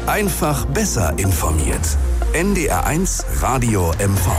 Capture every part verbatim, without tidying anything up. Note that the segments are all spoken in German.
Einfach besser informiert. N D R eins Radio M V.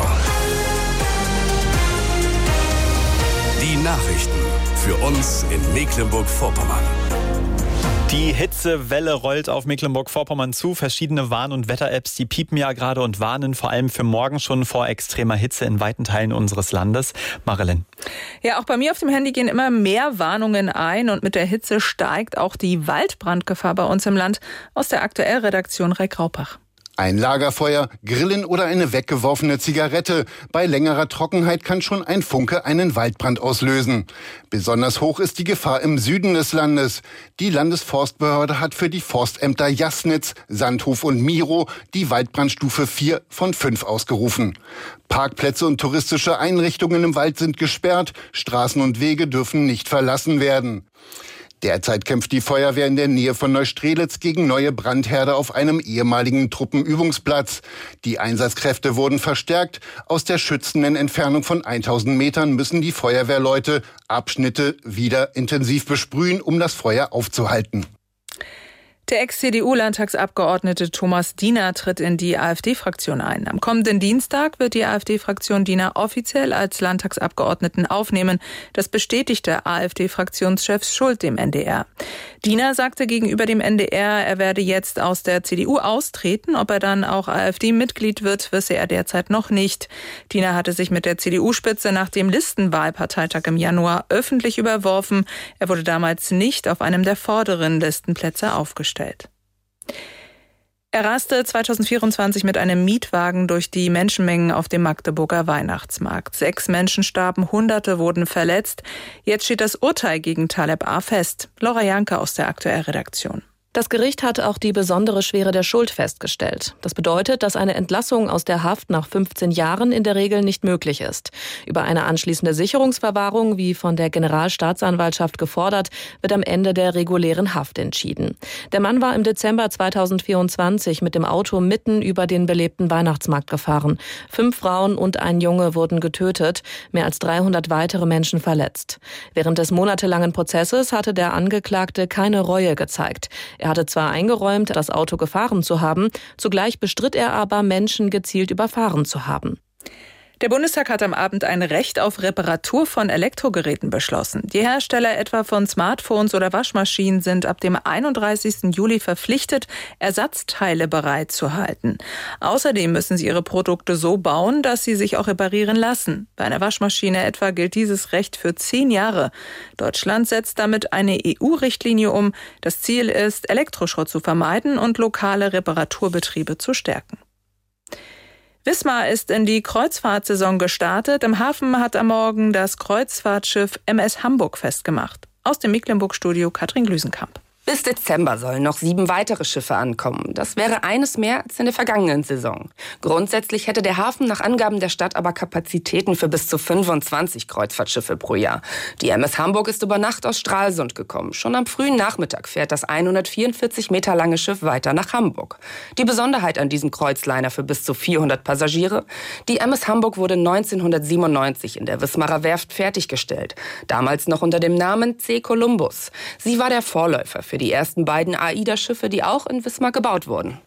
Die Nachrichten für uns in Mecklenburg-Vorpommern. Die Hitzewelle rollt auf Mecklenburg-Vorpommern zu. Verschiedene Warn- und Wetter-Apps, die piepen ja gerade und warnen vor allem für morgen schon vor extremer Hitze in weiten Teilen unseres Landes. Marilyn. Ja, auch bei mir auf dem Handy gehen immer mehr Warnungen ein und mit der Hitze steigt auch die Waldbrandgefahr bei uns im Land. Aus der Aktuellredaktion Reik Raupach. Ein Lagerfeuer, Grillen oder eine weggeworfene Zigarette. Bei längerer Trockenheit kann schon ein Funke einen Waldbrand auslösen. Besonders hoch ist die Gefahr im Süden des Landes. Die Landesforstbehörde hat für die Forstämter Jasnitz, Sandhof und Miro die Waldbrandstufe vier von fünf ausgerufen. Parkplätze und touristische Einrichtungen im Wald sind gesperrt. Straßen und Wege dürfen nicht verlassen werden. Derzeit kämpft die Feuerwehr in der Nähe von Neustrelitz gegen neue Brandherde auf einem ehemaligen Truppenübungsplatz. Die Einsatzkräfte wurden verstärkt. Aus der schützenden Entfernung von tausend Metern müssen die Feuerwehrleute Abschnitte wieder intensiv besprühen, um das Feuer aufzuhalten. Der Ex-C D U-Landtagsabgeordnete Thomas Diener tritt in die AfD-Fraktion ein. Am kommenden Dienstag wird die AfD-Fraktion Diener offiziell als Landtagsabgeordneten aufnehmen. Das bestätigte AfD-Fraktionschef Schult dem N D R. Diener sagte gegenüber dem N D R, er werde jetzt aus der C D U austreten. Ob er dann auch AfD-Mitglied wird, wisse er derzeit noch nicht. Diener hatte sich mit der C D U-Spitze nach dem Listenwahlparteitag im Januar öffentlich überworfen. Er wurde damals nicht auf einem der vorderen Listenplätze aufgestellt. Er raste zweitausendvierundzwanzig mit einem Mietwagen durch die Menschenmengen auf dem Magdeburger Weihnachtsmarkt. Sechs Menschen starben, Hunderte wurden verletzt. Jetzt steht das Urteil gegen Taleb A. fest. Laura Janke aus der Aktuellredaktion. Das Gericht hat auch die besondere Schwere der Schuld festgestellt. Das bedeutet, dass eine Entlassung aus der Haft nach fünfzehn Jahren in der Regel nicht möglich ist. Über eine anschließende Sicherungsverwahrung, wie von der Generalstaatsanwaltschaft gefordert, wird am Ende der regulären Haft entschieden. Der Mann war im Dezember zweitausendvierundzwanzig mit dem Auto mitten über den belebten Weihnachtsmarkt gefahren. Fünf Frauen und ein Junge wurden getötet, mehr als dreihundert weitere Menschen verletzt. Während des monatelangen Prozesses hatte der Angeklagte keine Reue gezeigt. Er hatte zwar eingeräumt, das Auto gefahren zu haben, zugleich bestritt er aber, Menschen gezielt überfahren zu haben. Der Bundestag hat am Abend ein Recht auf Reparatur von Elektrogeräten beschlossen. Die Hersteller etwa von Smartphones oder Waschmaschinen sind ab dem einunddreißigsten Juli verpflichtet, Ersatzteile bereitzuhalten. Außerdem müssen sie ihre Produkte so bauen, dass sie sich auch reparieren lassen. Bei einer Waschmaschine etwa gilt dieses Recht für zehn Jahre. Deutschland setzt damit eine E U-Richtlinie um. Das Ziel ist, Elektroschrott zu vermeiden und lokale Reparaturbetriebe zu stärken. Wismar ist in die Kreuzfahrtsaison gestartet. Im Hafen hat am Morgen das Kreuzfahrtschiff M S Hamburg festgemacht. Aus dem Mecklenburg-Studio Katrin Glüsenkamp. Bis Dezember sollen noch sieben weitere Schiffe ankommen. Das wäre eines mehr als in der vergangenen Saison. Grundsätzlich hätte der Hafen nach Angaben der Stadt aber Kapazitäten für bis zu fünfundzwanzig Kreuzfahrtschiffe pro Jahr. Die M S Hamburg ist über Nacht aus Stralsund gekommen. Schon am frühen Nachmittag fährt das hundertvierundvierzig Meter lange Schiff weiter nach Hamburg. Die Besonderheit an diesem Kreuzliner für bis zu vierhundert Passagiere: Die M S Hamburg wurde neunzehnhundertsiebenundneunzig in der Wismarer Werft fertiggestellt. Damals noch unter dem Namen C. Columbus. Sie war der Vorläufer für die ersten beiden AIDA-Schiffe, die auch in Wismar gebaut wurden.